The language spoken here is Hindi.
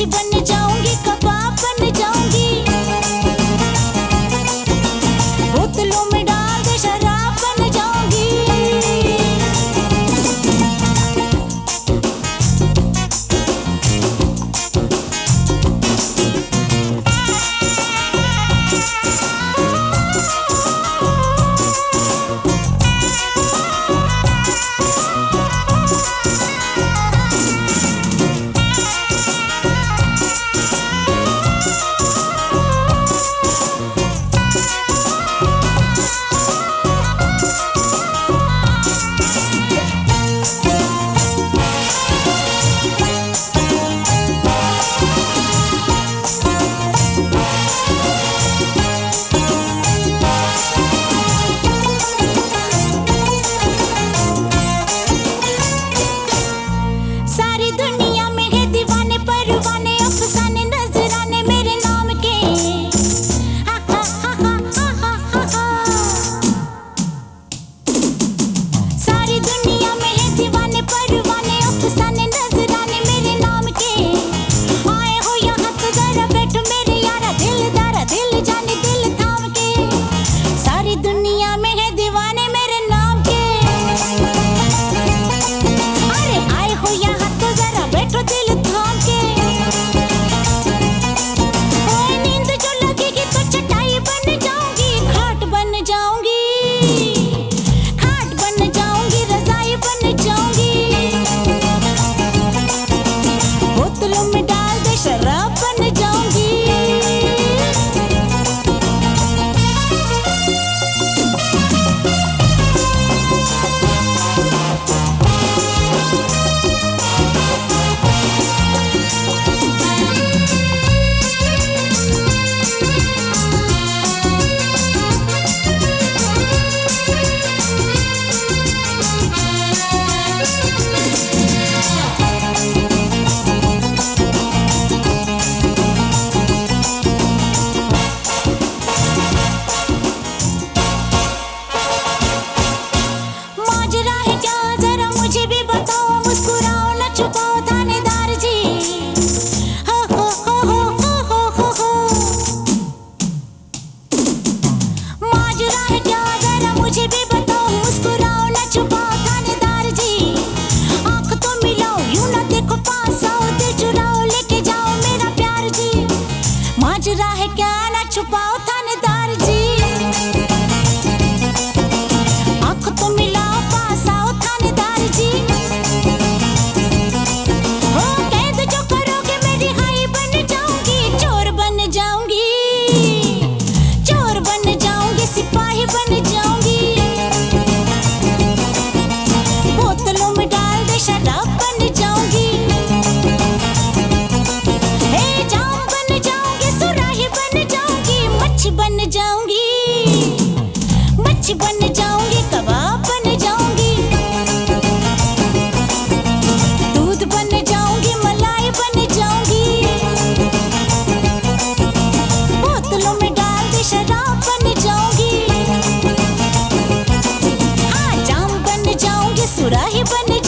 मच्छी बन जाऊंगी, कबाब बन जाऊंगी, बोतलों में डाल दे शराब बन जाऊंगी। माजरा है क्या ना छुपाओ थानेदार जी, आंख तो मिलाओ पास आओ थानेदार जी। हो कैद जो करोगे मैं रिहाई बन जाऊंगी, चोर बन जाऊंगी, चोर बन जाऊंगी, सिपाही बन जाऊंगी, बोतलों में डाल दे शराब बन जाऊंगी, बन जाऊंगी, मच्छी बन जाऊंगी, कबाब बन जाऊंगी, दूध बन जाऊंगी, मलाई बन जाऊंगी, बोतलों में डाल दे शराब बन जाऊंगी, हाँ जाम बन जाऊंगी, सुराही बन